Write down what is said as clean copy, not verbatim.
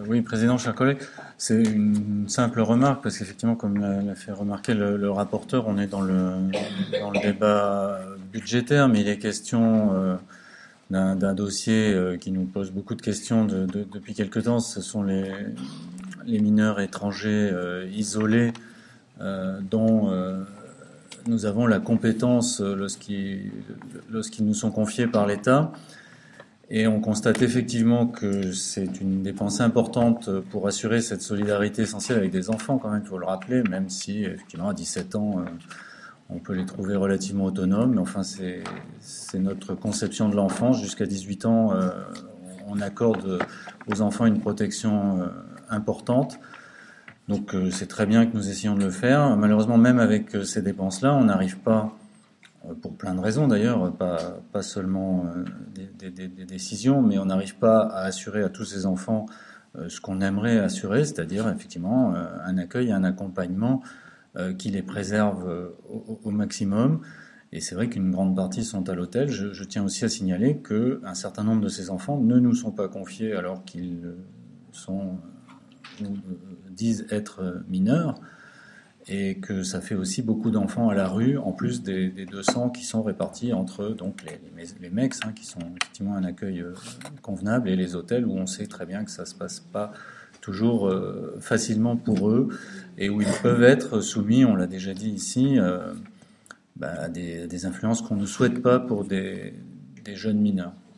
Oui, Président, chers collègues, c'est une simple remarque parce qu'effectivement, comme l'a fait remarquer le rapporteur, on est dans le débat budgétaire, mais il est question d'un dossier qui nous pose beaucoup de questions depuis quelque temps. Ce sont les mineurs étrangers isolés dont nous avons la compétence lorsqu'ils nous sont confiés par l'État. Et on constate effectivement que c'est une dépense importante pour assurer cette solidarité essentielle avec des enfants quand même, il faut le rappeler, même si effectivement à 17 ans on peut les trouver relativement autonomes, mais enfin c'est notre conception de l'enfance. Jusqu'à 18 ans on accorde aux enfants une protection importante. Donc c'est très bien que nous essayons de le faire. Malheureusement, même avec ces dépenses-là, on n'arrive pas, pour plein de raisons d'ailleurs, pas seulement des décisions, mais on n'arrive pas à assurer à tous ces enfants ce qu'on aimerait assurer, c'est-à-dire effectivement un accueil et un accompagnement qui les préserve au maximum. Et c'est vrai qu'une grande partie sont à l'hôtel. Je tiens aussi à signaler qu'un certain nombre de ces enfants ne nous sont pas confiés alors qu'ils sont disent être mineurs, et que ça fait aussi beaucoup d'enfants à la rue, en plus des 200 qui sont répartis entre donc les MEX, hein, qui sont effectivement un accueil convenable, et les hôtels où on sait très bien que ça se passe pas toujours facilement pour eux, et où ils peuvent être soumis, on l'a déjà dit ici, à des influences qu'on ne souhaite pas pour des jeunes mineurs.